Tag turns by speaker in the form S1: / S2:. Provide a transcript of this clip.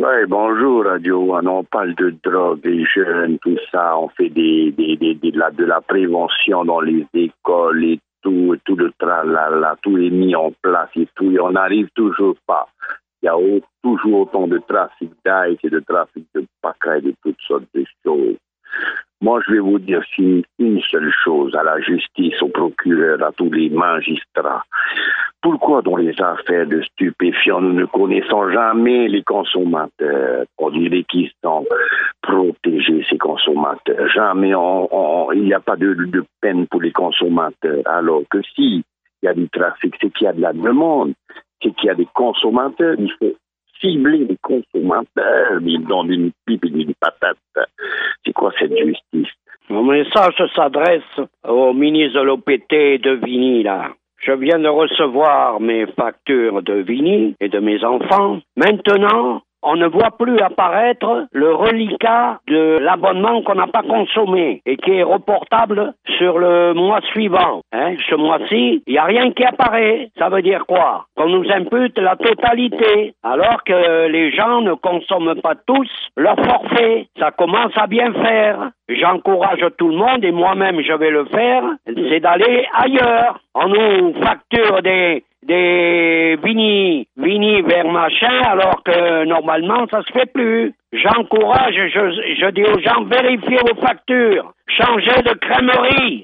S1: Ouais, bonjour Radio One. On parle de drogue, des jeunes, tout ça. On fait de la prévention dans les écoles et tout le tralala, tout est mis en place et tout. Et on n'arrive toujours pas. Il y a toujours autant de trafic d'ail et de trafic de paca et de toutes sortes de choses. Moi, je vais vous dire une seule chose à la justice, au procureur, à tous les magistrats. Pourquoi dans les affaires de stupéfiants, nous ne connaissons jamais les consommateurs? On dirait qu'ils sont protégés, ces consommateurs. Jamais il n'y a pas de peine pour les consommateurs. Alors que si il y a du trafic, c'est qu'il y a de la demande, c'est qu'il y a des consommateurs. Il faut cibler les consommateurs. Ils donnent une pipe et une patate. C'est quoi cette justice?
S2: Mon message s'adresse au ministre de l'OPT et de Vigny, là. Je viens de recevoir mes factures de Vigny et de mes enfants. Maintenant, on ne voit plus apparaître le reliquat de l'abonnement qu'on n'a pas consommé et qui est reportable sur le mois suivant. Ce mois-ci, il n'y a rien qui apparaît. Ça veut dire quoi? Qu'on nous impute la totalité, alors que les gens ne consomment pas tous leur forfait. Ça commence à bien faire. J'encourage tout le monde, et moi-même je vais le faire, c'est d'aller ailleurs. On nous facture des Vigny vers machin, alors que normalement ça se fait plus. J'encourage, je dis aux gens, vérifiez vos factures, changez de crèmerie.